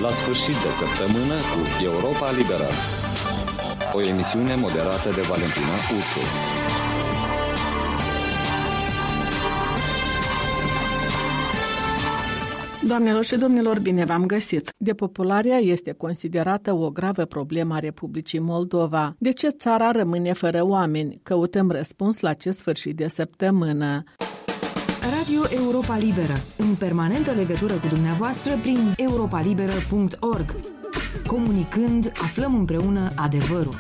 La sfârșit de săptămână cu Europa Liberă. O emisiune moderată de Valentina Ursu. Doamnelor și domnilor, bine v-am găsit! Depopularea este considerată o gravă problemă a Republicii Moldova. De ce țara rămâne fără oameni? Căutăm răspuns la acest sfârșit de săptămână. Radio Europa Liberă, în permanentă legătură cu dumneavoastră prin europalibera.org. Comunicând, aflăm împreună adevărul.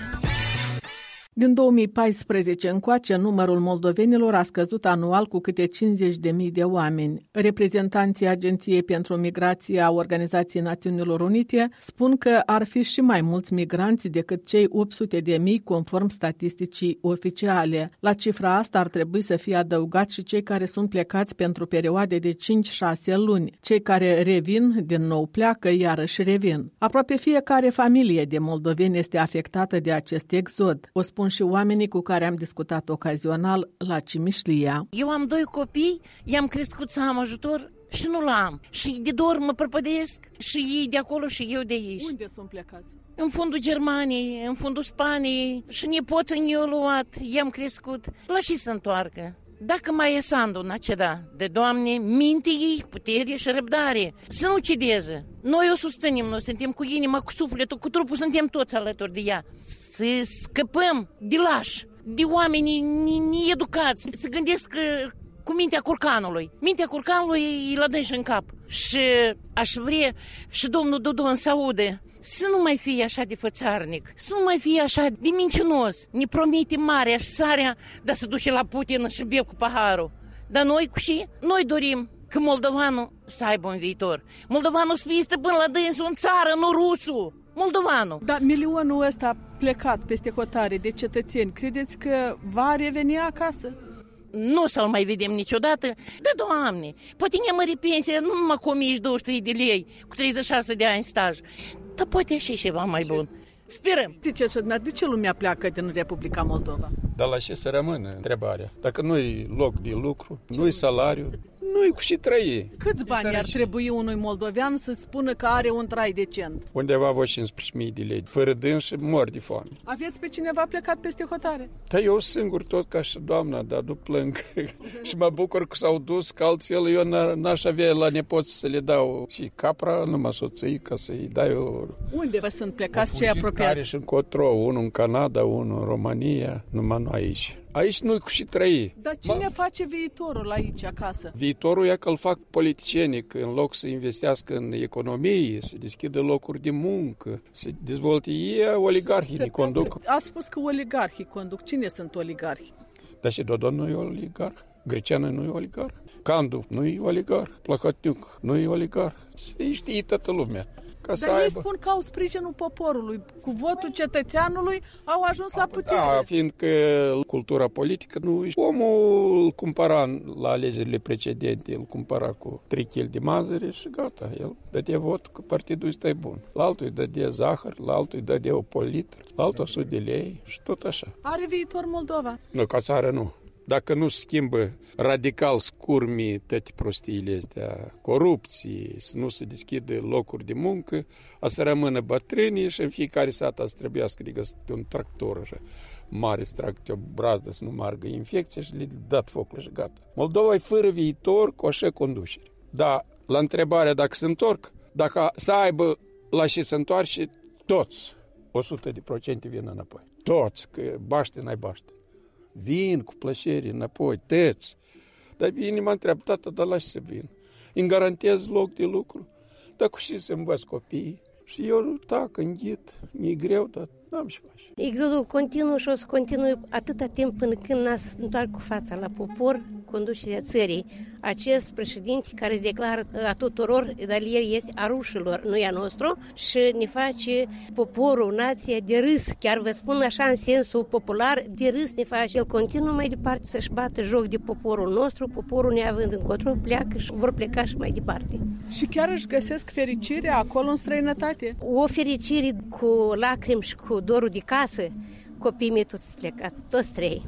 Din 2014 încoace, numărul moldovenilor a scăzut anual cu câte 50.000 de oameni. Reprezentanții Agenției pentru Migrație a Organizației Națiunilor Unite spun că ar fi și mai mulți migranți decât cei 800.000 conform statisticii oficiale. La cifra asta ar trebui să fie adăugați și cei care sunt plecați pentru perioade de 5-6 luni. Cei care revin din nou pleacă, iarăși revin. Aproape fiecare familie de moldoveni este afectată de acest exod. O spun și oamenii cu care am discutat ocazional la Cimișlia. Eu am 2 copii, i-am crescut să am ajutor și nu l-am. Și de 2 ori mă prăpădesc și ei de acolo și eu de aici. Unde sunt plecați? În fundul Germaniei, în fundul Spaniei și nepoții ne-au luat, i-am crescut. La și să întoarcă. Dacă mai e Sandu naceda de Doamne, minte ei, putere și răbdare, să nu cedeze. Noi o susținem, noi suntem cu inima, cu sufletul, cu trupul, suntem toți alături de ea. Să scăpăm de lași, de oameni needucați, să gândesc cu mintea curcanului. Mintea curcanului îi la dă în cap. Și aș vrea și domnul Dodon să aude să nu mai fie așa de fățarnic, să nu mai fie așa de mincinos. Ne promite marea și sarea, dar să duce la Putin și bea cu paharul. Dar noi dorim că moldovanul să aibă un viitor. Moldovanul să fie stăpân la dânsul în țară, nu rusul. Moldovanul. Dar milionul ăsta plecat peste hotare de cetățeni, credeți că va reveni acasă? Nu să-l mai vedem niciodată. Da, Doamne, poate ne mări pensia nu numai cu 1223 de lei, cu 36 de ani staj, dar poate și ceva mai bun. Sperăm. Ziceți, de ce lumea pleacă din Republica Moldova? Dar la ce să rămână întrebarea? Dacă nu-i loc de lucru, nu-i salariu, nu-i cu și trăi. Câți bani ar trebui unui moldovean să spună că are un trai decent? Undeva vă 15.000 de lei. Fără dâns și mor de foame. Aveți pe cineva plecat peste hotare? Da, eu singur tot ca și doamna, dar nu plâng. Și mă bucur că s-au dus, că altfel eu n-aș avea la nepoți să le dau și capra, numai soții, ca să-i dai eu. Unde vă sunt plecați cei apropiați? Care și încotro, unul în Canada, unul în România, numai nu aici. Aici nu-i cu și trăi. Dar cine face viitorul aici, acasă? Viitorul e că îl fac politicienii, că în loc să investească în economie, să deschidă locuri de muncă, să dezvolte oligarhii ne conduc. A spus că oligarhii conduc. Cine sunt oligarhi? Dar și Dodon nu e oligarh, Greceanu nu e oligarh, Candu nu e oligarh, Plahotniuc nu e oligarh. Se știe toată lumea. Dar ei spun că au sprijinul poporului. Cu votul cetățeanului au ajuns la putere. Da, fiindcă cultura politică nu... Omul îl cumpăra la alegerile precedente, îl cumpăra cu 3 kg de mazăre și gata. El dădea vot că partidul ăsta e bun. La altul îi dădea zahăr, la altul îi dădea o politr, la altul 100 de lei și tot așa. Are viitor Moldova? Nu, ca țară nu. Dacă nu schimbă radical scurmii toate prostiile astea, corupții, să nu se deschidă locuri de muncă, a să rămână bătrânii și în fiecare sat a să trebuiască de găsit un tractor așa, mare, să tragă o brazdă să nu margă infecția și le dat focul și gata. Moldova e fără viitor cu așa conducere. Dar la întrebarea dacă se întorc, dacă să aibă la ce se întoarce, toți, 100% vin înapoi. Toți, că baște, n-ai baște. Vin cu plăcere înapoi, tăți. Dar inima întreabă, tată, dar la ce să vin? Îmi garantez loc de lucru, dar cu ce să învăț copiii? Și eu tac, înghit, mi-e greu, dar n-am ce face. Exodul continuă și o să continue atâta timp până când n-a să întoarcă cu fața la popor conducerea țării. Acest președinte care se declară a tuturor, dar el este a rușilor, nu e a nostru, și ne face poporul, nația de râs, chiar vă spun așa în sensul popular, de râs ne face. El continuă mai departe să-și bată joc de poporul nostru, poporul neavând încotro, pleacă și vor pleca și mai departe. Și chiar își găsesc fericirea acolo în străinătate? O fericire cu lacrimi și cu dorul de casă, copiii mei toți plecați, toți 3.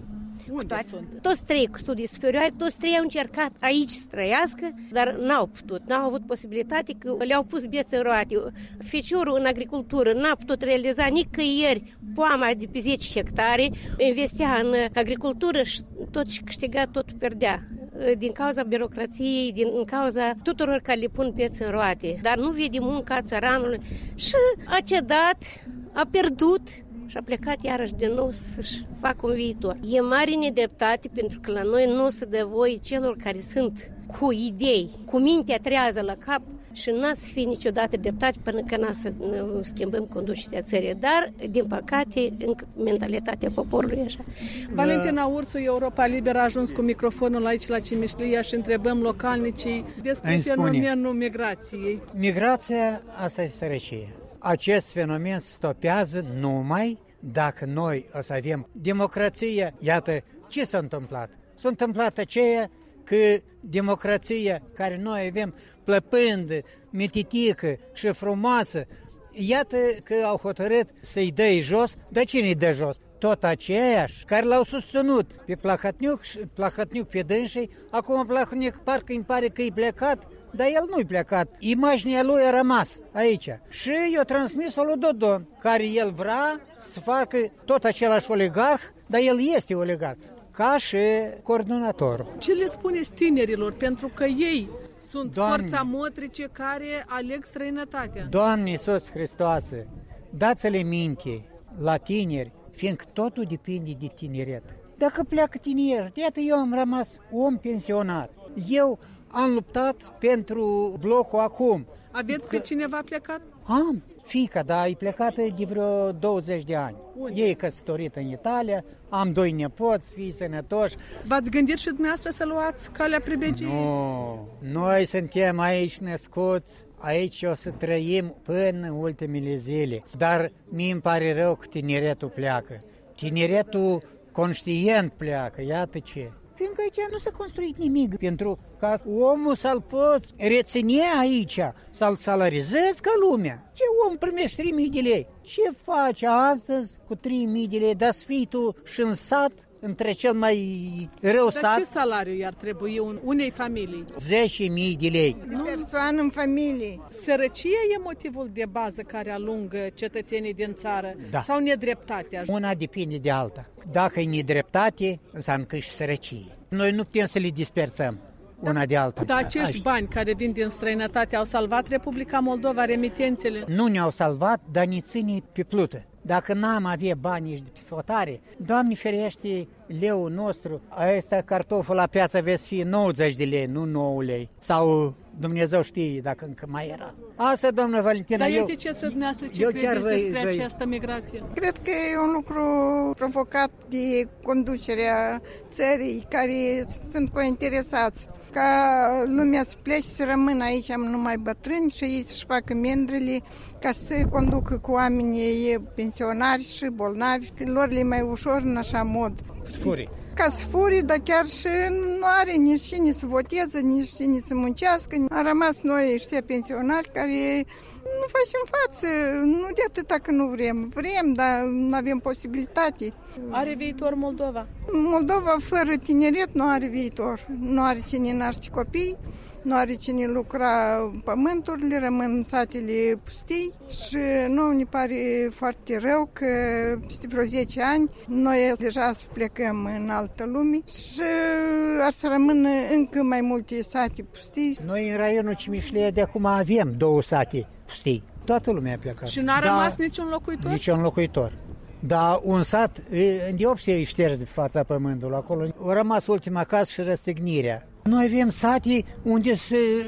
Unde sunt? Toți trei cu studii superioare, toți trei au încercat aici să trăiască, dar n-au putut, n-au avut posibilitate, că le-au pus bețe în roate. Feciorul în agricultură n-a putut realiza nicăieri poama de pe 10 hectare, investea în agricultură și tot ce câștiga, tot pierdea. Din cauza birocrației, din cauza tuturor care le pun bețe în roate. Dar nu vede munca țăranului și a cedat, a pierdut și a plecat iarăși din nou să-și facă un viitor. E mare nedreptate pentru că la noi nu se dă voie celor care sunt cu idei, cu mintea trează la cap și n-a să fie niciodată dreptate până că n-a să schimbăm conducerea țării. Dar, din păcate, încă mentalitatea poporului e așa. Valentina Ursu, Europa Liberă, a ajuns cu microfonul aici la Cimișlia și întrebăm localnicii despre fenomenul migrației. Migrația, asta e sărăcie. Acest fenomen se stopează numai dacă noi o să avem democrație. Iată, ce s-a întâmplat? S-a întâmplat aceea că democrația care noi avem plăpândă, mititică și frumoasă, iată că au hotărât să-i dă jos. De cine îi dă jos? Tot aceiași care l-au susținut pe Plahotniuc pe dânsii. Acum Plahotniuc parcă îmi pare că e plecat, dar el nu-i plecat. Imaginea lui a rămas aici. Și i-a transmis-o lui Dodon, care el vrea să facă tot același oligarh, dar el este oligarh, ca și coordonatorul. Ce le spuneți tinerilor? Pentru că ei sunt forța motrice care aleg străinătatea. Doamne Iisus Hristoase, dați-le minte la tineri, fiindcă totul depinde de tineret. Dacă pleacă tineri, iată eu am rămas om pensionar. Eu am luptat pentru blocul acum. Aveți pe cineva plecat? Am. Fiica, dar e plecată de vreo 20 de ani. Ei e căsătorită în Italia, am 2 nepoți, fii sănătoși. V-ați gândit și dumneavoastră să luați calea pribegiei? Nu, noi suntem aici născuți, aici o să trăim până ultimele zile. Dar mie îmi pare rău că tineretul pleacă. Tineretul conștient pleacă, iată ce. Fiindcă aici nu s-a construit nimic pentru ca omul să-l poți reține aici, să-l salarizezi ca lumea. Ce om primești 3.000 de lei? Ce faci astăzi cu 3.000 de lei? Dar să fii tu și în sat, între cel mai rău sat? Dar ce salariu i-ar trebui unei familii? 10.000 de lei. De persoană în familie. Sărăcia e motivul de bază care alungă cetățenii din țară? Da. Sau nedreptatea? Una depinde de alta. Dacă e nedreptate, înseamnă că și sărăcie. Noi nu putem să le dispersăm una de alta. Dar acești bani care vin din străinătate au salvat Republica Moldova, remitențele? Nu ne-au salvat, dar ne ține pe plută. Dacă n-am avea bani de pisfotare, Doamne ferește, leul nostru, ăsta cartoful la piață veți fi 90 de lei, nu 9 lei. Sau Dumnezeu știe dacă încă mai era. Asta, doamnă Valentina, dar ziceți dumneavoastră ce credeți despre această migrație? Cred că e un lucru provocat de conducerea țării, care sunt cointeresați ca lumea să plece, să rămână aici numai bătrâni și ei să-și facă mendrele ca să se conducă cu oamenii pensionari și bolnavi, că lor le mai ușor în așa mod. Sfuri. Ca să furi, dar chiar și nu are nici cine să voteze, nici cine să muncească. Am rămas noi ăștia pensionari care nu facem față, nu de atâta că nu vrem. Vrem, dar nu avem posibilitate. Are viitor Moldova? Moldova fără tineret nu are viitor. Nu are cine naște copii, nu are cine lucra pământurile, rămân satele pustii și nouă ne pare foarte rău că peste vreo 10 ani noi deja să plecăm în altă lume și ar să rămână încă mai multe sate pustii. Noi în raionul Cimișlia de acum avem 2 sate pustii. Toată lumea a plecat. Și n-a rămas niciun locuitor? Niciun locuitor. Dar un sat, îndeopște îi șterge pe fața pământului. Acolo a rămas ultima casă și răstignirea. Noi avem sate unde sunt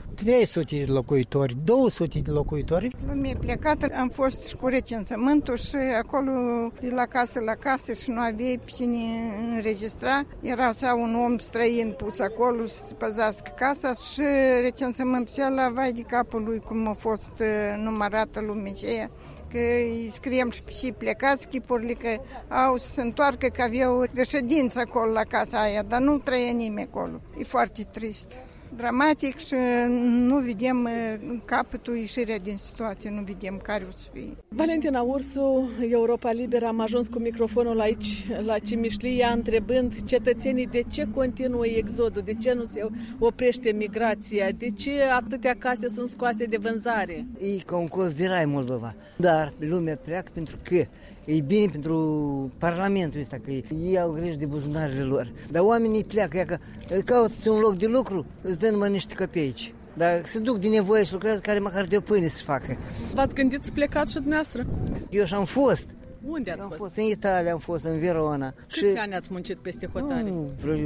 300 de locuitori, 200 de locuitori. Lumea plecată, am fost și cu recensământul și acolo de la casă la casă și nu aveai pe cine înregistra. Era sau un om străin pus acolo să păzească casa și recensământul acela, vai de capul lui cum a fost numărată lumea aceea. Că îi scriem și plecați chipurile că au să se întoarcă, că aveau reședință acolo la casa aia, dar nu trăie nimeni acolo. E foarte trist. dramatic și nu vedem capătul, ieșirea din situație, nu vedem care o să fie. Valentina Ursu, Europa Liberă, am ajuns cu microfonul aici la Cimișlia, întrebând cetățenii de ce continuă exodul, de ce nu se oprește migrația, de ce atâtea case sunt scoase de vânzare. E ca un colț de rai Moldova, dar lumea pleacă pentru că e bine pentru Parlamentul ăsta, că ei au grijă de buzunarele lor. Dar oamenii pleacă, că caută un loc de lucru, îți dă numai niște copeici. Dar se duc din nevoie și lucrează care măcar de o pâine să facă. V-ați gândit să plecați și dumneavoastră? Eu și-am fost. Unde ați fost? În Italia, am fost în Verona. Câți ani ați muncit peste hotare? Vreo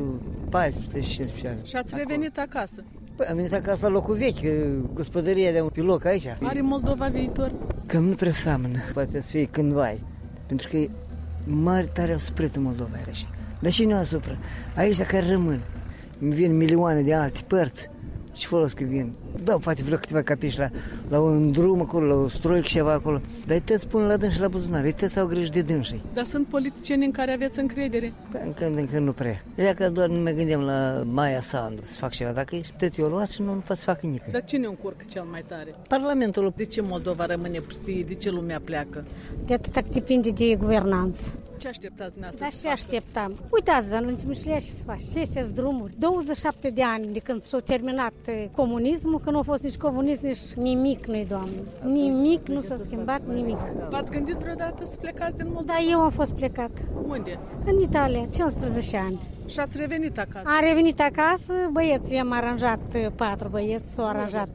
14-15 ani. Și ați revenit acasă? Păi, am venit acasă la locul vechi, gospodăria de un piloc aici. Are Moldova viitor? Cam nu prea seamănă, poate să fie cândva. Pentru că e mare tare asuprit în Moldova așa. Dar și nu asupra. Aici care rămân. Îmi vin milioane de alte părți. Ce folos că vin? Da, poate vreo câteva capiși la un drum acolo, la o stroică ceva acolo. Dar îi pun la dânsi la buzunar, îi au grijă de dânsii. Dar sunt politicieni în care aveți încredere? Păi încă nu prea. Ea că doar nu mai gândim la Maia Sandu să fac ceva. Dacă ești tot eu luat și nu poate să facă nică. Dar cine încurcă cel mai tare? Parlamentul. De ce Moldova rămâne pustie? De ce lumea pleacă? De atât depinde de guvernanță. Ce așteptați dumneavoastră? Da, ce așteptam? Uitați-vă, în Cimișlia și să faci. Ce drumuri? 27 de ani de când s-a terminat comunismul, că nu a fost nici comunism, nici nimic, nu-i, Doamne. Nimic, nu s-a schimbat nimic. V-ați gândit vreodată să plecați din Moldova? Da, eu am fost plecat. Unde? În Italia, 15 ani. Și ați revenit acasă? Am revenit acasă, băieții, am aranjat 4 băieți, s-au aranjat.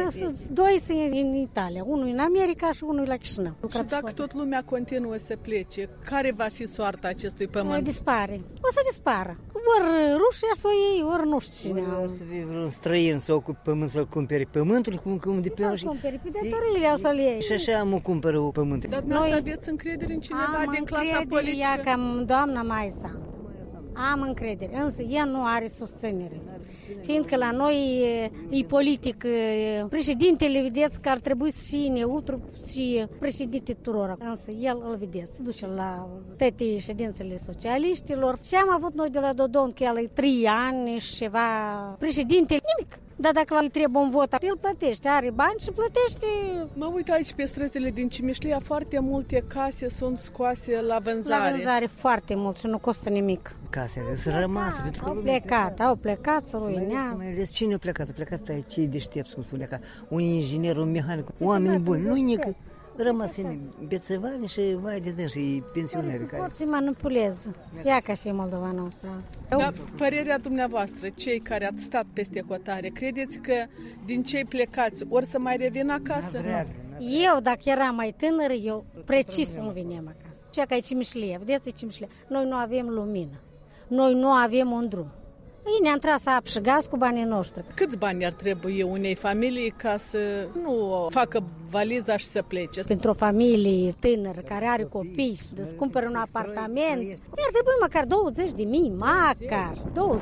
2 sunt în Italia, unul în America și unul la Chișinău. Și dacă tot lumea continuă să plece, care va fi soarta acestui pământ? Dispare. O să dispară. Ori Rusia să o iei, ori nu știu cine. O să fie vreun străin să ocupe pământ, să-l cumpere pământul, cum de pe să-l cumpere, pe datorile o să-l iei. Și așa mă cumpără pământul. Dar noi aveți încredere în cineva din clasa politică? Am încredere, ca doamna Maia Sandu. Am încredere, însă ea nu are susținere. Fiindcă la noi e politic, președintele, vedeți că ar trebui să fie neutru și președinte tuturor. Însă el îl vedeți, se duce la toate ședințele socialiștilor. Și am avut noi de la Dodon, că el e 3 ani și ceva președinte, nimic. Dar dacă îi trebuie un vot, el plătește, are bani și plătește. Mă uit aici pe străzile din Cimișlia, foarte multe case sunt scoase la vânzare. La vânzare foarte mult și nu costă nimic. Casele sunt rămase. Au plecat, să ruinează. Mai ales cine a plecat? A plecat cei deștepți, cum spunea, ca un inginer, un mehanic, oameni buni, nu nică. Rămas în bețevani și vai de dâns și pensionari. Poți manipuleze. Ia ca și Moldova noastră. Dar părerea dumneavoastră, cei care ați stat peste hotare, credeți că din cei plecați ori să mai revin acasă? Eu, dacă eram mai tânără, eu precis nu veneam acasă. Cea ca e Cimișlia, vedeți, e Cimișlia. Noi nu avem lumină. Noi nu avem un drum. Ei ne-am tras apă și gaz cu banii noștri. Câți bani ar trebui unei familii ca să nu facă valiza și să plece? Pentru o familie tânără care are copii și să cumpere un apartament, mi-ar trebui măcar 20.000, măcar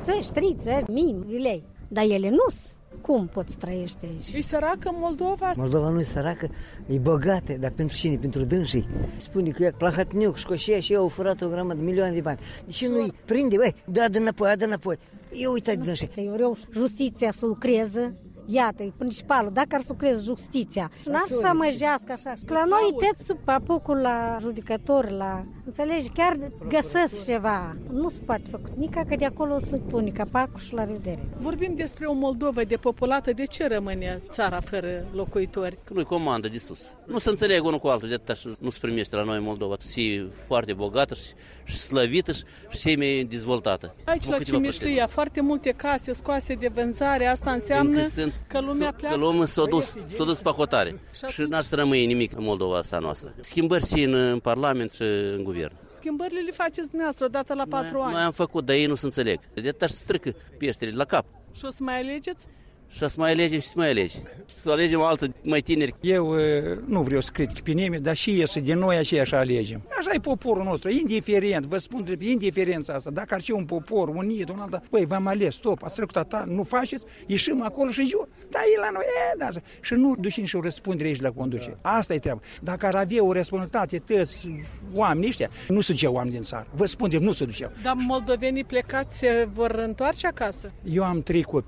20-30.000 de lei. Dar ele nu-s. Cum poți trăiește aici? E săracă Moldova? Moldova nu e săracă, e bogată, dar pentru cine? Pentru dânsii. Spune că e Plahatniuc și Coșea și eu au furat o grămadă de milioane de bani. De ce nu-i prinde? Băi, dă înapoi. Eu uitat de dânsii. Eu vreau justiția să lucreze. Iată, e principalul, dacă ar să lucreze justiția. N-ar să măjească așa. Că la noi te sub papucul la judecători, la... Înțelegi? Chiar găsesc ceva. Nu se poate făcut nica, că de acolo se pune capacul și la revedere. Vorbim despre o Moldovă depopulată. De ce rămâne țara fără locuitori? Că nu-i comandă de sus. Nu se înțeleg unul cu altul, de atâta și nu se primește la noi în Moldova. Și foarte bogată și slăvită și mai dezvoltată. Aici la Cimișlia, foarte multe case scoase de vânzare, asta înseamnă că lumea pleacă. Că lumea s-a dus pe hotare și n-ar să rămâie nimic în Moldova asta noastră. Schimbări și în Parlament și în guvern. Schimbările le faceți dumneavoastră odată la 4 ani. Noi am făcut, dar ei nu se înțeleg. De atâta și strică peștele la cap. Și o să mai alegeți? Și să mai alegem și să mai alegi. Să alegem alții mai tineri. Eu nu vreau să critic pe nimeni, dar și iese din noi așa alegem. Așa e poporul nostru, indiferent, vă spun de indiferența asta. Dacă ar fi un popor unit, un alta, băi, v-am ales, stop, ați trecut atâta, nu faceți, ieșim acolo și ziua. Da, e la noi, da. Și nu ducem și o răspundere aici la conducere. Asta e treaba. Dacă ar avea o responsabilitate toți oamenii ăștia, nu se duceau oameni din țară. Vă spun, nu se duceau. Dar moldovenii plecați se vor întoarce acasă? Eu am 3 copii.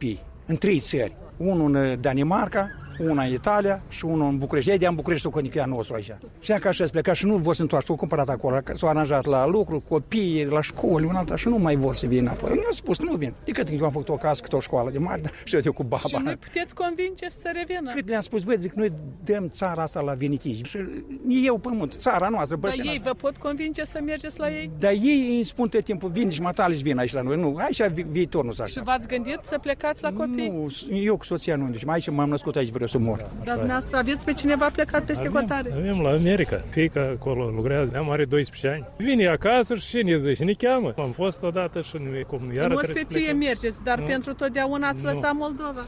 în 3 țări. Unul în Danemarca, una în Italia și unul în București. Ei de-am București, că e a nostru aici. Și ca așa pleca și nu vor să întoarce, s-au cumpărat acolo, s-au aranjat la lucru, copiii, la școli, un alta și nu mai vor să vină apoi. Nu au spus, nu vin. Decât eu am făcut o casă, cât o școală de mare, și eu cu baba. Și nu puteți convinge să revină. Cât le-am spus, zic, noi dăm țara asta la venitici. Și eu pământ, țara noastră. Dar ei vă pot convinge să mergeți la ei? Dar ei îmi spun tot timpul, vin și matale și vin aici la noi. Nu, aici viitor nu s-a așa. Și v-ați gândit să plecați la copii? Nu, eu cu soția nu, deci aici m-am născut, aici vreau să mor. Dar dumneavoastră aveți pe cineva plecat peste hotare? Avem la America. Fiica acolo lucrează, am are 12 ani. Vine acasă și ne zice, ne cheamă. Am fost odată și cum iară. În ospeție mergeți, dar pentru totdeauna ați lăsat Moldova.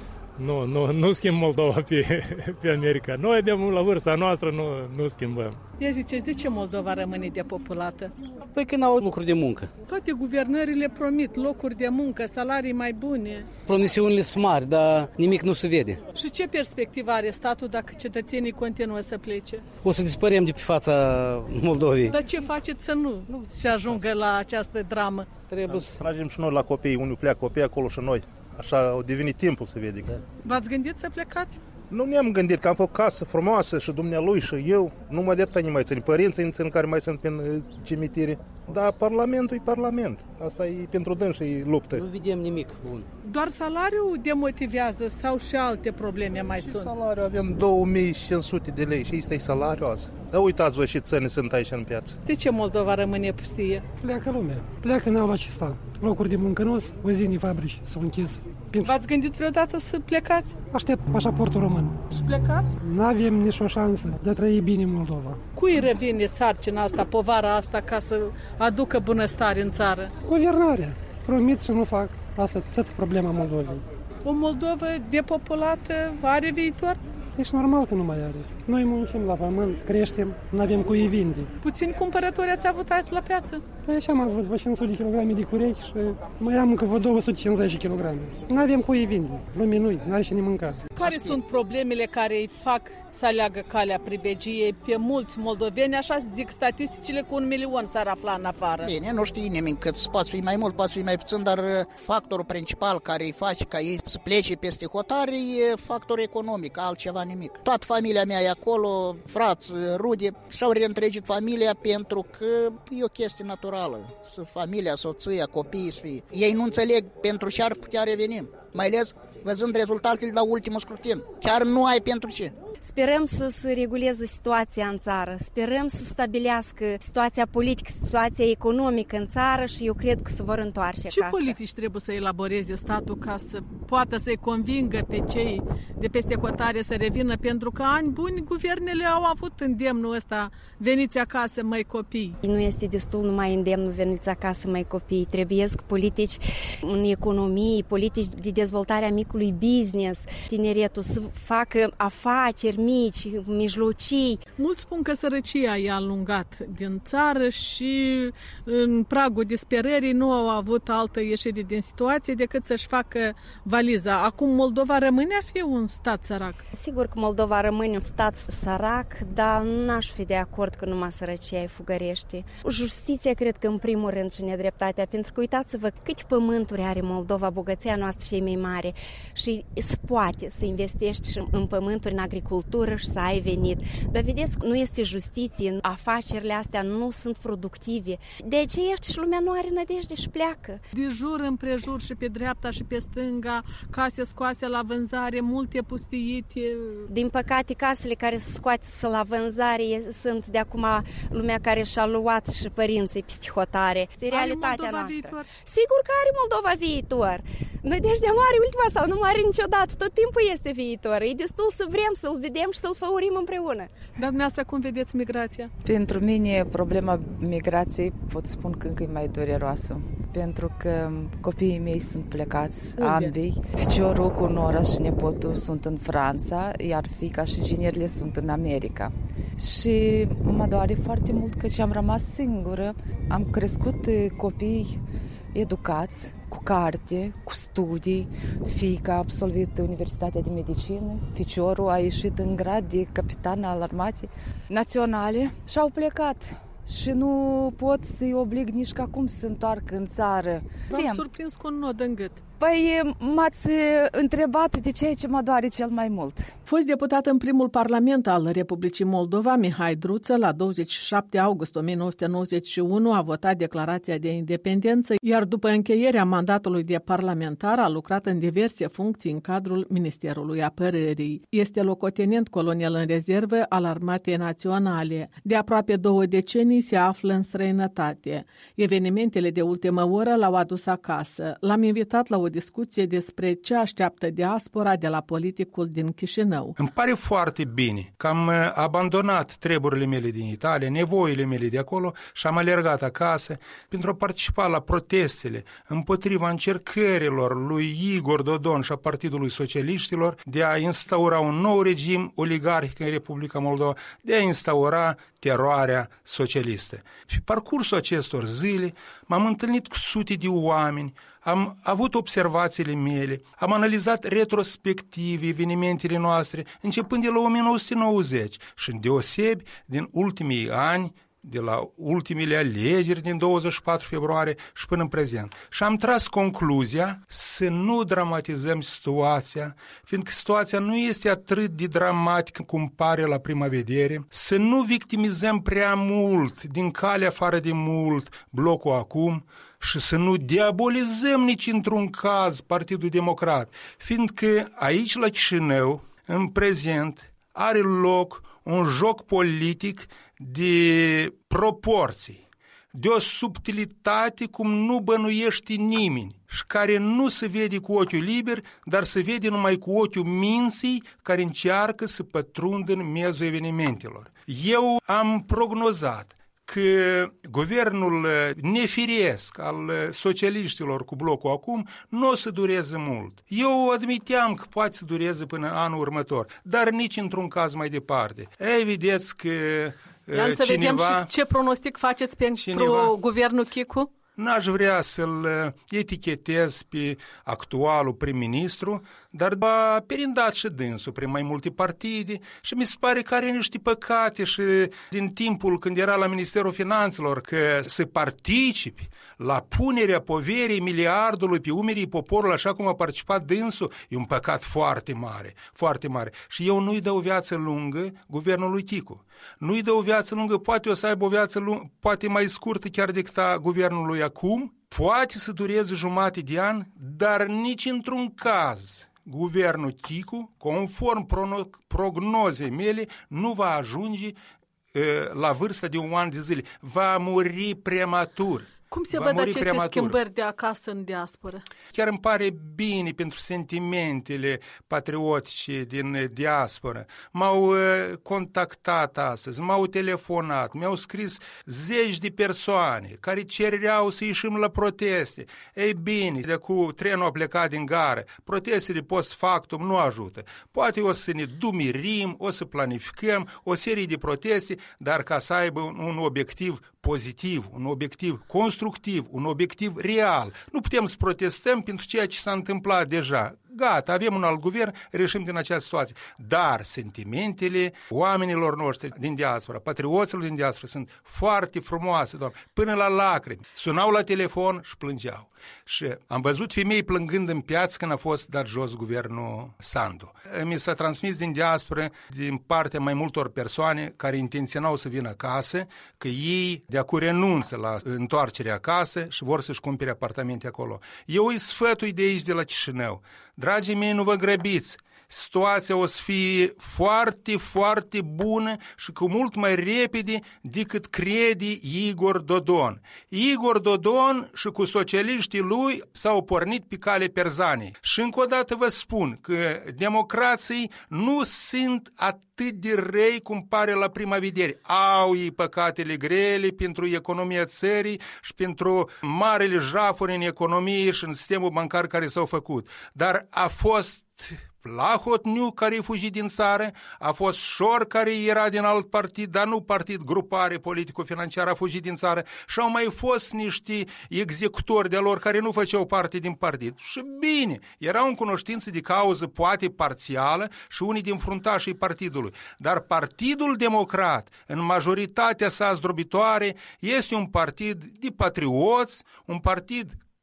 Nu schimb Moldova pe America. Noi de la vârsta noastră nu schimbăm. Ia ziceți, de ce Moldova rămâne depopulată? Păi când au lucruri de muncă. Toate guvernările promit locuri de muncă, salarii mai bune. Promisiunile sunt mari, dar nimic nu se vede. Și ce perspectivă are statul dacă cetățenii continuă să plece? O să dispărem de pe fața Moldovei. Dar ce faceți să nu se ajungă la această dramă? Trebuie să tragem și noi la copii, unii pleacă copii acolo și noi. Așa au devenit timpul să vede. V-ați gândit să plecați? Nu ne-am gândit, că am făcut casă frumoasă și dumnealui și eu. Numai de atâta ne mai țin. Părinții în țin care mai sunt în cimitire. Dar Parlamentul e Parlament. Asta e pentru dânsi e luptă. Nu vedem nimic bun. Doar salariul demotivează sau și alte probleme mai și sunt? Salariul avem 2500 de lei și ăsta e salariul azi. Dar uitați-vă și țări sunt aici în piață. De ce Moldova rămâne pustie? Pleacă lumea. Pleacă n-au la ce sta. Locuri de muncă nu, uzinii, fabrici s-au închis. V-ați gândit vreodată să plecați? Aștept pașaportul român. Și plecați? N-avem nici o șansă de a trăi bine în Moldova. Cui revine sarcina asta, povara asta ca să aducă bunăstare în țară? Guvernarea. Promit și nu fac. Asta e tot problema Moldovei. O Moldovă depopulată are viitor? Deci normal că nu mai are. Noi muncim la pământ, creștem, nu avem cui vinde. Puțini cumpărători ați avut azi la piață? Aici am avut 500 de kg de curechi și mai am încă vreo 250 de kg. Nu avem cui vinde. Lumea nu are cine mânca. Care sunt problemele care îi fac să aleagă calea pribegiei pe mulți moldoveni? Așa zic statisticile, cu 1 milion s-ar afla în afară. Bine, nu știi nimeni cât poate fi mai mult, poate fi mai puțin, dar factorul principal care îi face ca ei să plece peste hotare e factorul economic, altceva nimic. Toată familia mea e acolo, frați, rude, și-au reîntregit familia pentru că e o chestie naturală. Să familia, soția, copiii să fie. Ei nu înțeleg pentru ce ar putea reveni, mai ales văzând rezultatele la ultimul scrutin. Chiar nu ai pentru ce. Sperăm să se reguleze situația în țară, sperăm să stabilească situația politică, situația economică în țară și eu cred că se vor întoarce acasă. Ce politici trebuie să elaboreze statul ca să poată să-i convingă pe cei de peste hotare să revină? Pentru că ani buni guvernele au avut îndemnul ăsta, veniți acasă, măi copii. Nu este destul numai îndemnul veniți acasă, măi copii. Trebuiesc politici în economie, politici de dezvoltare a micului business, tineretul să facă afaceri mici, mijlocii. Mulți spun că sărăcia i-a alungat din țară și în pragul disperării nu au avut altă ieșire din situație decât să-și facă valiza. Acum Moldova rămâne a fi un stat sărac? Sigur că Moldova rămâne un stat sărac, dar n-aș fi de acord că numai sărăcia îi fugărește. Justiția cred că în primul rând și nedreptatea, pentru că uitați-vă câte pământuri are Moldova, bogăția noastră cei mai mare și se poate să investești și în pământuri, în agricultură și să ai venit. Dar vedeți, nu este justiție, afacerile astea nu sunt productive. De aceea și lumea nu are nădejde și pleacă. De jur împrejur și pe dreapta și pe stânga, case scoase la vânzare, multe pustiite. Din păcate, casele care se scoate la vânzare sunt de acum lumea care și-a luat și părinții peste hotare. Este realitatea noastră. Viitor? Sigur că are Moldova viitor. Nădejdea mare ultima sau nu are niciodată. Tot timpul este viitor. E destul să vrem să-l vedem și să-l făurim împreună. Dar dumneavoastră cum vedeți migrația? Pentru mine problema migrației pot spun că încă e mai dureroasă. Pentru că copiii mei sunt plecați, ambii. Ficiorul cu nora și nepotul sunt în Franța, iar fiica și ginerile sunt în America. Și mă doare foarte mult că am rămas singură. Am crescut copii educați, cu carte, cu studii. Fiica a absolvit Universitatea de Medicină, ficiorul a ieșit în grad de capitan al armatei naționale și au plecat. Și nu pot să-i oblig nici că acum să se întoarcă în țară. V-am surprins cu un nod în gât. Păi m-ați întrebat de ceea ce mă doare cel mai mult. Fost deputat în primul parlament al Republicii Moldova, Mihai Druță, la 27 august 1991 a votat declarația de independență, iar după încheierea mandatului de parlamentar a lucrat în diverse funcții în cadrul Ministerului Apărării. Este locotenent colonel în rezervă al Armatei Naționale. De aproape 2 decenii se află în străinătate. Evenimentele de ultimă oră l-au adus acasă. L-am invitat la o discuție despre ce așteaptă diaspora de la politicul din Chișinău. Îmi pare foarte bine că am abandonat treburile mele din Italia, nevoile mele de acolo și am alergat acasă pentru a participa la protestele împotriva încercărilor lui Igor Dodon și a Partidului Socialiștilor de a instaura un nou regim oligarhic în Republica Moldova, de a instaura teroarea socialistă. Pe parcursul acestor zile m-am întâlnit cu sute de oameni, am avut observațiile mele, am analizat retrospectiv evenimentele noastre începând de la 1990 și îndeosebi din ultimii ani, de la ultimele alegeri din 24 februarie și până în prezent. Și am tras concluzia să nu dramatizăm situația, fiindcă situația nu este atât de dramatică cum pare la prima vedere, să nu victimizăm prea mult, din cale afară de mult, blocul acum, și să nu diabolizăm nici într-un caz Partidul Democrat, fiindcă aici la Chișinău, în prezent, are loc un joc politic de proporții, de o subtilitate cum nu bănuiește nimeni și care nu se vede cu ochiul liber, dar se vede numai cu ochiul minții care încearcă să pătrundă în mezul evenimentelor. Eu am prognozat că guvernul nefiresc al socialiștilor cu blocul acum nu o să dureze mult. Eu admiteam că poate să dureze până anul următor, dar nici într-un caz mai departe. Vedeți că să vedem și ce pronostic faceți pentru guvernul Chicu? N-aș vrea să-l etichetez pe actualul prim-ministru, dar a perindat și dânsul prin mai multe partide și mi se pare că are niște păcate și din timpul când era la Ministerul Finanțelor că să participi la punerea poverii miliardului pe umerii poporului așa cum a participat dânsul, e un păcat foarte mare, foarte mare. Și eu nu-i dau viață lungă guvernului Chicu. Nu-i dă o viață lungă, poate o să aibă o viață lungă, poate mai scurtă chiar decât a guvernului acum, poate să dureze jumate de an, dar nici într-un caz guvernul Chicu, conform prognozei mele, nu va ajunge la vârsta de 1 an de zile. Va muri prematur. Cum se văd aceste schimbări de acasă în diasporă? Chiar îmi pare bine pentru sentimentele patriotice din diasporă. M-au contactat astăzi, m-au telefonat, mi-au scris zeci de persoane care cereau să ieșim la proteste. Ei bine, de cu trenul a plecat din gară, protestele post factum nu ajută. Poate o să ne dumirim, o să planificăm o serie de proteste, dar ca să aibă un obiectiv pozitiv, un obiectiv constructiv, un obiectiv real. Nu putem să protestăm pentru ceea ce s-a întâmplat deja. Gata, avem un alt guvern, reșim din această situație. Dar sentimentele oamenilor noștri din diaspora, patrioților din diaspora sunt foarte frumoase, doamne, până la lacrimi. Sunau la telefon și plângeau. Și am văzut femei plângând în piață când a fost dat jos guvernul Sandu. Mi s-a transmis din diaspora, din partea mai multor persoane care intenționau să vină acasă, că ei de acum renunță la întoarcerea acasă și vor să-și cumpere apartamente acolo. Eu îi sfătui de aici, de la Chișinău. Dragii mei, nu vă grăbiți. Situația o să fie foarte, foarte bună și cu mult mai repede decât crede Igor Dodon. Igor Dodon și cu socialiștii lui s-au pornit pe cale Perzanei. Și încă o dată vă spun că democrații nu sunt atât de răi cum pare la prima vedere. Au ei păcatele grele pentru economia țării și pentru marele jafuri în economie și în sistemul bancar care s-au făcut. Dar a fost Plahotniuc care e fugit din țară, a fost Șor care era din alt partid, dar nu partid, grupare politico-financiară, a fugit din țară și au mai fost niște executori de-a lor care nu făceau parte din partid. Și bine, erau în cunoștință de cauză poate parțială și unii din fruntașii partidului. Dar Partidul Democrat, în majoritatea sa zdrobitoare, este un partid de patrioți, un partid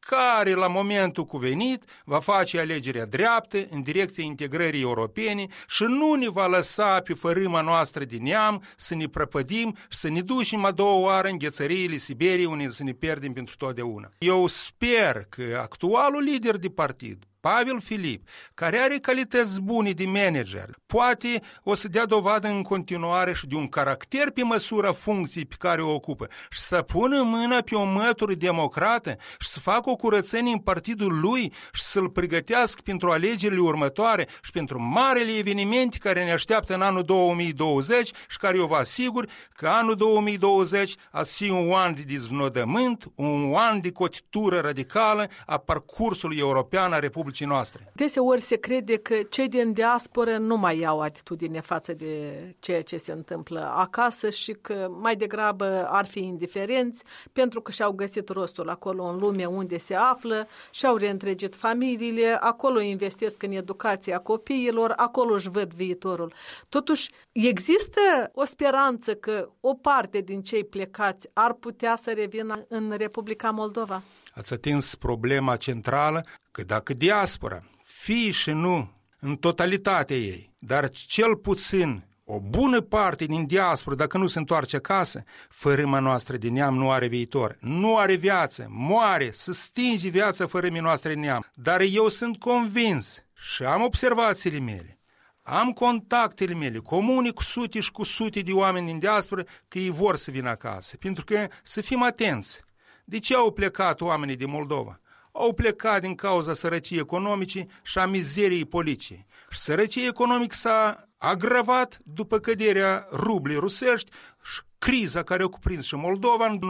care la momentul cuvenit va face alegerea dreaptă în direcția integrării europene și nu ne va lăsa pe fărâma noastră de neam să ne prăpădim și să ne ducem a doua oară în ghețăriile Siberiei, unde să ne pierdem pentru totdeauna. Eu sper că actualul lider de partid, Pavel Filip, care are calități bune de manager, poate o să dea dovadă în continuare și de un caracter pe măsura funcției pe care o ocupă și să pună mâna pe o mătură democrată și să facă o curățenie în partidul lui și să-l pregătească pentru alegerile următoare și pentru marele evenimente care ne așteaptă în anul 2020 și care eu vă asigur că anul 2020 a să fie un an de deznodământ, un an de cotitură radicală a parcursului european a Republicii noastre. Deseori se crede că cei din diasporă nu mai iau atitudine față de ceea ce se întâmplă acasă și că mai degrabă ar fi indiferenți pentru că și-au găsit rostul acolo în lume unde se află, și-au reîntregit familiile, acolo investesc în educația copiilor, acolo își văd viitorul. Totuși, există o speranță că o parte din cei plecați ar putea să revină în Republica Moldova? Ați atins problema centrală că dacă diaspora, fie și nu în totalitatea ei, dar cel puțin o bună parte din diaspora, dacă nu se întoarce acasă, fărâma noastră de neam nu are viitor, nu are viață, moare, se stinge viața fărâmii noastre de neam. Dar eu sunt convins și am observațiile mele, am contactele mele, comunic cu sute și cu sute de oameni din diaspora că ei vor să vină acasă, pentru că să fim atenți. De ce au plecat oamenii din Moldova? Au plecat din cauza sărăciei economice și a mizeriei politice. Și sărăcia economică s-a agravat după căderea rublei rusești și criza care a cuprins și Moldova în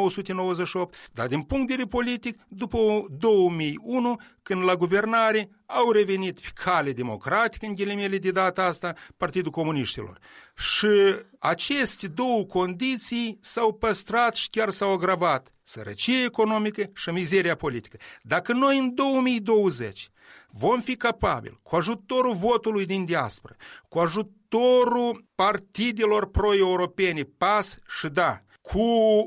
1998, dar din punct de vedere politic, după 2001, când la guvernare au revenit pe cale democratică, în ghilimele de data asta, Partidul Comuniștilor. Și aceste două condiții s-au păstrat și chiar s-au agravat. Sărăcie economică și mizeria politică. Dacă noi în 2020 vom fi capabili, cu ajutorul votului din diaspora, cu ajutorul partidelor pro-europene, PAS și DA, cu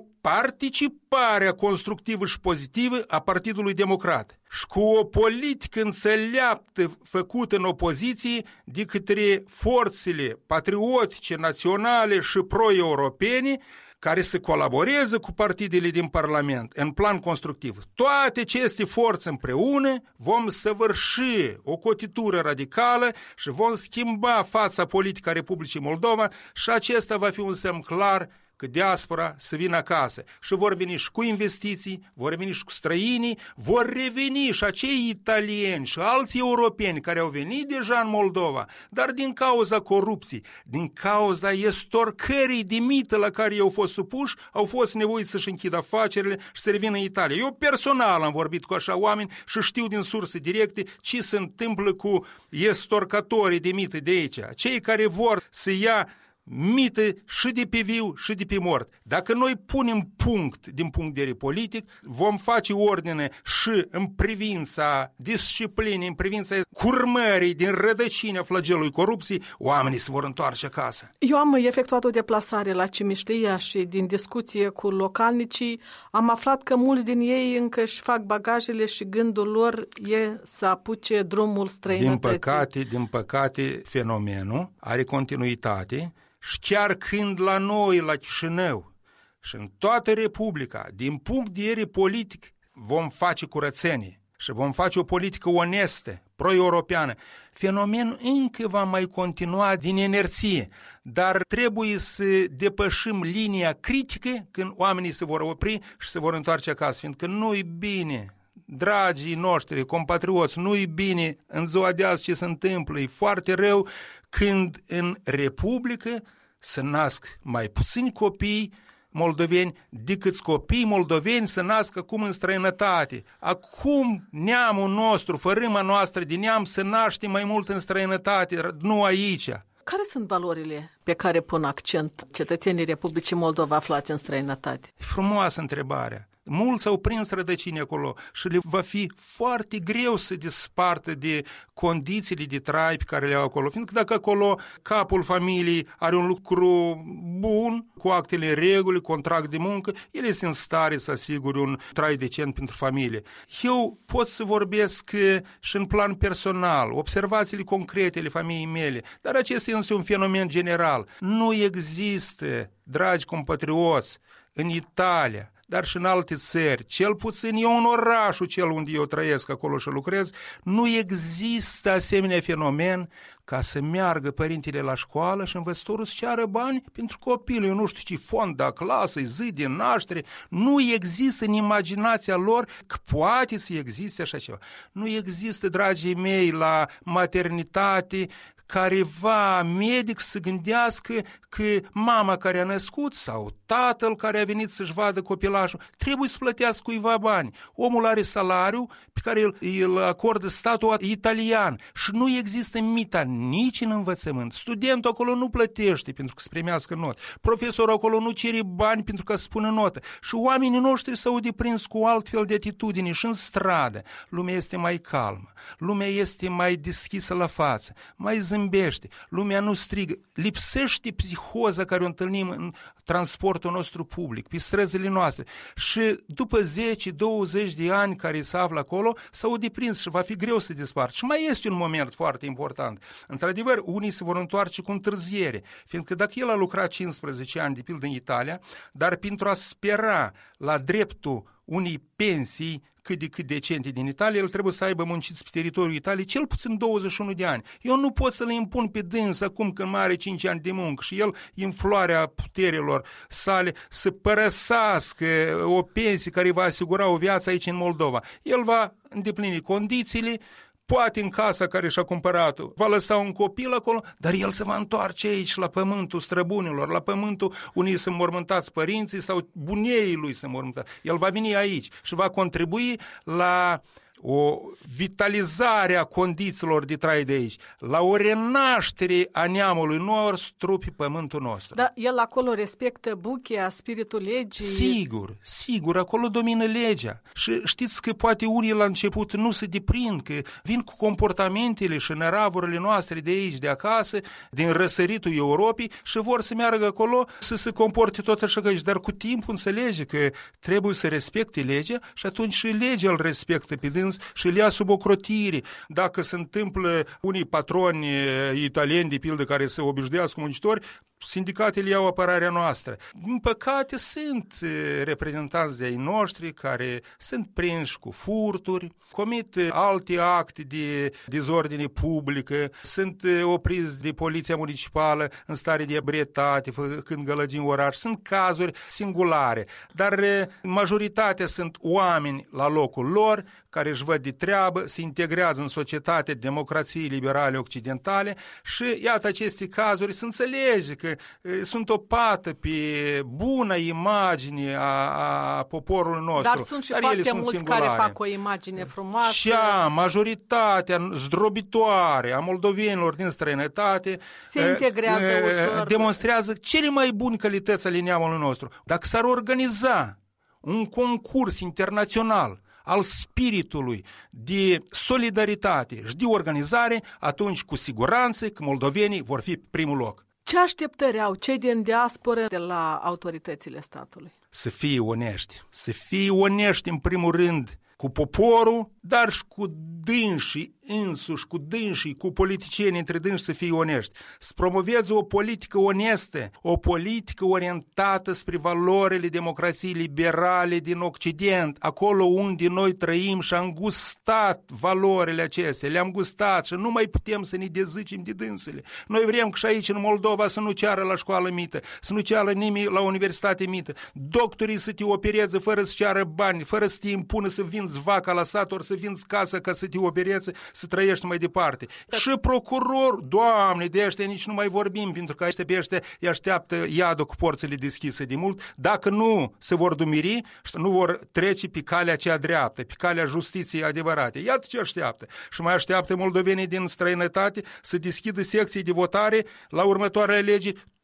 participarea constructivă și pozitivă a Partidului Democrat și cu o politică înțeleaptă făcută în opoziție de către forțele patriotice, naționale și pro-europene, care să colaboreze cu partidele din Parlament în plan constructiv. Toate aceste forțe împreună vom săvârși o cotitură radicală și vom schimba fața politică a Republicii Moldova și acesta va fi un semn clar că diaspora să vină acasă și vor veni și cu investiții, vor veni și cu străinii, vor reveni și acei italieni și alții europeni care au venit deja în Moldova, dar din cauza corupției, din cauza estorcării de mită la care ei au fost supuși, au fost nevoiți să-și închidă afacerile și să revină în Italia. Eu personal am vorbit cu așa oameni și știu din surse directe ce se întâmplă cu estorcatorii de mită de aici, cei care vor să ia mită și de pe viu și de pe mort. Dacă noi punem punct din punct de vedere politic, vom face ordine și în privința disciplinei, în privința curmării din rădăcinea flagelului corupției, oamenii se vor întoarce acasă. Eu am efectuat o deplasare la Cimișlia și din discuție cu localnicii am aflat că mulți din ei încă își fac bagajele și gândul lor e să apuce drumul străinătății. Din păcate, fenomenul are continuitate. Și chiar când la noi, la Chișinău și în toată Republica, din punct de vedere politic, vom face curățenie și vom face o politică onestă, pro-europeană, fenomenul încă va mai continua din inerție, dar trebuie să depășim linia critică când oamenii se vor opri și se vor întoarce acasă, fiindcă nu-i bine. Dragii noștri, compatrioți, nu-i bine în ziua de azi ce se întâmplă, e foarte rău când în Republică se nasc mai puțini copii moldoveni decât copii moldoveni se nasc acum în străinătate. Acum neamul nostru, fărâma noastră de neam se naște mai mult în străinătate, nu aici. Care sunt valorile pe care pun accent cetățenii Republicii Moldova aflați în străinătate? Frumoasă întrebarea. Mulți au prins rădăcini acolo și le va fi foarte greu să dispartă de condițiile de trai pe care le au acolo. Fiindcă dacă acolo capul familiei are un lucru bun, cu actele în regulă, contract de muncă, el este în stare să asigure un trai decent pentru familie. Eu pot să vorbesc și în plan personal, observațiile concrete ale familiei mele, dar acesta este un fenomen general. Nu există, dragi compatrioți, în Italia, dar și în alte țări, cel puțin eu în orașul cel unde eu trăiesc acolo și lucrez, nu există asemenea fenomen ca să meargă părintele la școală și învățătorul să ceară bani pentru copil. Eu nu știu ce fond de clasă, zi de naștere. Nu există în imaginația lor că poate să existe așa ceva. Nu există, dragii mei, la maternitate careva medic să gândească că mama care a născut sau tatăl care a venit să-și vadă copilașul trebuie să plătească cuiva bani. Omul are salariu pe care îl acordă statul italian și nu există mita nici în învățământ. Studentul acolo nu plătește pentru că să primească notă. Profesorul acolo nu cere bani pentru că să spună notă. Și oamenii noștri s-au deprins cu altfel de atitudini și în stradă. Lumea este mai calmă, lumea este mai deschisă la față, mai zâmbește, lumea nu strigă. Lipsește psihoza care o întâlnim în transportul nostru public, pe străzile noastre. Și după 10-20 de ani care se află acolo, s-au deprins și va fi greu să dispar. Și mai este un moment foarte important. Într-adevăr, unii se vor întoarce cu întârziere, fiindcă dacă el a lucrat 15 ani, de pildă, în Italia, dar pentru a spera la dreptul unei pensii cât de cât decente din Italia, el trebuie să aibă muncit pe teritoriul Italiei cel puțin 21 de ani. Eu nu pot să le impun pe dâns acum când mai are 5 ani de muncă și el, în floarea puterilor sale, să părăsească o pensie care va asigura o viață aici în Moldova. El va îndeplini condițiile, poate în casa care și-a cumpărat-o, va lăsa un copil acolo, dar el se va întoarce aici la pământul străbunilor, la pământul unii sunt mormântați părinții sau bunieii lui sunt mormântați. El va veni aici și va contribui la o vitalizare a condițiilor de trai de aici, la o renaștere a neamului nostru pe pământul nostru. Dar el acolo respectă buchea, spiritul legii? Sigur, acolo domină legea. Și știți că poate unii la început nu se deprind, că vin cu comportamentele și năravurile noastre de aici, de acasă, din răsăritul Europei și vor să meargă acolo să se comporte tot așa că aici. Dar cu timpul înțelege că trebuie să respecte legea și atunci și legea îl respectă pe dâns și îl ia sub ocrotire. Dacă se întâmplă unii patroni italieni, de pildă, care se obișnuiască cu muncitori, sindicatele iau apărarea noastră. În păcate sunt reprezentanți de ai noștri care sunt prinși cu furturi, comit alte acte de dezordine publică, sunt opriți de poliția municipală în stare de ebrietate, făcând gălăgii în oraș. Sunt cazuri singulare, dar majoritatea sunt oameni la locul lor, care își văd de treabă, se integrează în societatea democrației liberale occidentale și iată aceste cazuri se înțelege că sunt o pată pe bună imagine a poporului nostru. Dar sunt și foarte mulți care fac o imagine frumoasă. Și majoritatea zdrobitoare a moldovenilor din străinătate se integrează ușor. Demonstrează cele mai bune calități ale neamului nostru. Dacă s-ar organiza un concurs internațional al spiritului de solidaritate și de organizare, atunci cu siguranță că moldovenii vor fi pe primul loc. Ce așteptări au cei din diasporă de la autoritățile statului? Să fie onești în primul rând cu poporul, dar și cu dânsii însuși, cu dânsii, cu politicienii între dânsi să fie onești. Să promoveze o politică onestă, o politică orientată spre valorile democrației liberale din Occident, acolo unde noi trăim și am gustat valorile acestea, le-am gustat și nu mai putem să ne dezicem de dânsele. Noi vrem că și aici în Moldova să nu ceară la școală mită, să nu ceară nimeni la universitate mită, doctorii să te opereze fără să ceară bani, fără să te impună să vinzi vaca la sat, ori să vinzi casă ca să te opereze, să trăiești mai departe. Și procuror, Doamne, de ăștia nici nu mai vorbim, pentru că ăștia îi așteaptă iadul cu porțile deschise de mult, dacă nu se vor dumiri și nu vor trece pe calea cea dreaptă, pe calea justiției adevărate. Iată ce așteaptă. Și mai așteaptă moldovenii din străinătate să deschidă secții de votare la următoarele legi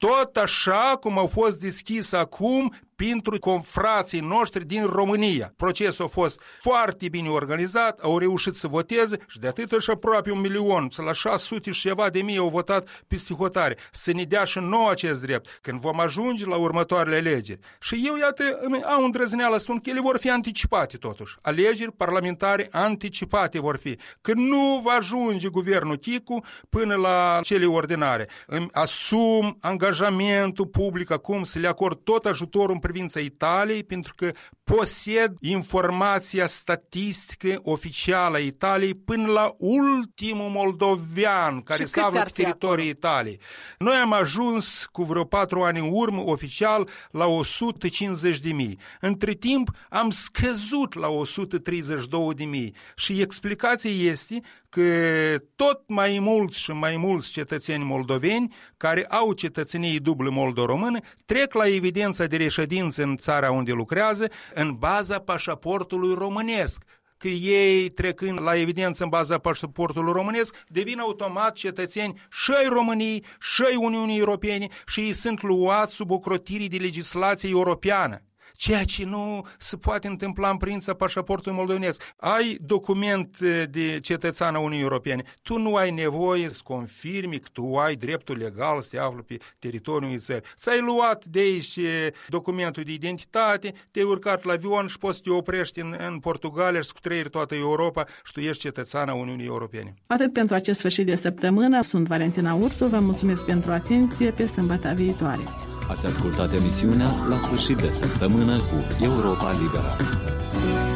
tot așa cum au fost deschis acum pentru confrații noștri din România. Procesul a fost foarte bine organizat, au reușit să voteze și de atât și aproape 1 milion, la 600 și ceva de mii au votat peste hotare. Să ne dea și nouă acest drept când vom ajunge la următoarele alegeri. Și eu, iată, au îndrăzneală, spun că ele vor fi anticipate totuși. Alegeri parlamentare anticipate vor fi. Că nu va ajunge guvernul Ticu până la cele ordinare. Îmi asum angajamentul public acum să le acord tot ajutorul în privința Italiei, pentru că posed informația statistică oficială a Italiei până la ultimul moldovean care se află pe teritoriul Italiei. Noi am ajuns cu vreo 4 ani în urmă oficial la 150.000. Între timp am scăzut la 132.000 și explicația este că tot mai mulți și mai mulți cetățeni moldoveni care au cetățenie dublă moldo-română trec la evidența de reședință în țara unde lucrează în baza pașaportului românesc. Că ei, trecând la evidență în baza pașaportului românesc, devin automat cetățeni și ai României, și ai Uniunii Europene și ei sunt luați sub ocrotirii de legislație europeană. Ceea ce nu se poate întâmpla în privința pașaportului moldovenesc. Ai document de cetățean a Uniunii Europene, tu nu ai nevoie să confirmi că tu ai dreptul legal să te afli pe teritoriul unei țări. Ți-ai luat de aici documentul de identitate, te-ai urcat la avion și poți să te oprești în Portugalia și să cutreieri toată Europa și tu ești cetățean a Uniunii Europene. Atât pentru acest sfârșit de săptămână. Sunt Valentina Ursu, vă mulțumesc pentru atenție, pe sâmbătă viitoare. Ați ascultat emisiunea La sfârșit de săptămână cu Europa Liberă.